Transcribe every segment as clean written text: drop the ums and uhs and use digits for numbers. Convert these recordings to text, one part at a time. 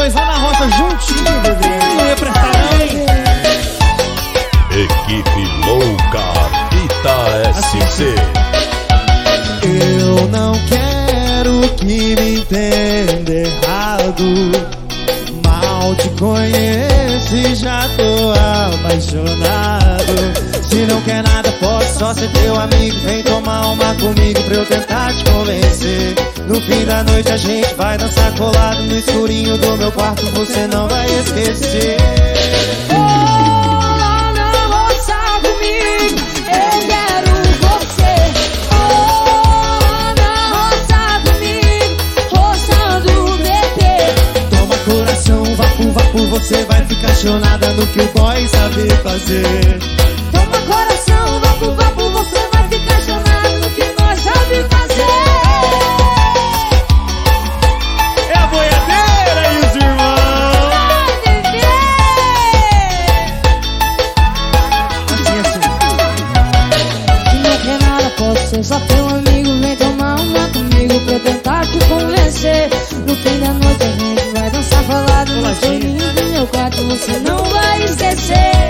dois lá na roça juntinho, bebê. Não ia prestar não, hein? Equipe Louca, Fita SC. Eu não quero que me entenda errado. Mal te conheço e já tô apaixonado. Se não quer nada, posso só ser teu amigo. Vem tomar uma comigo pra eu tentar te convencer. No fim da noite a gente vai dançar colado no escurinho do meu quarto, você não vai esquecer. Você vai ficar apaixonada no que o boy sabe fazer. Toma coração, vapo, vapo, você vai ficar apaixonada no que nós sabe fazer. É a boiadeira e os irmãos. Vai viver. Assim. Se não quer nada, posso ser só teu amigo. Vem tomar uma comigo pra eu tentar te convencer. No fim da noite a gente vai dançar falado no escurinho do meu quarto, você não vai esquecer.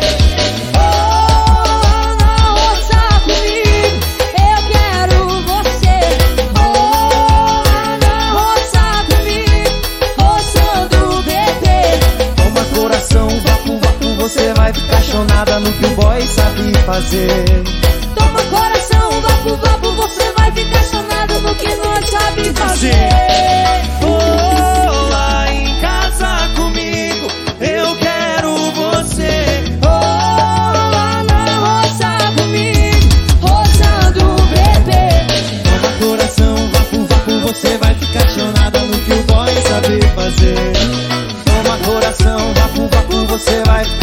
Oh, na roça comigo, eu quero você. Oh, na roça comigo, roçando bebê. Toma coração, vapo, vapo, você vai ficar apaixonada no que o boy sabe fazer. Toma coração, vapo, vapo, você vai ficar apaixonada no que nós sabe fazer. Você vai ficar apaixonada no que o boy sabe fazer. Toma coração, vapo, vapo, você vai ficar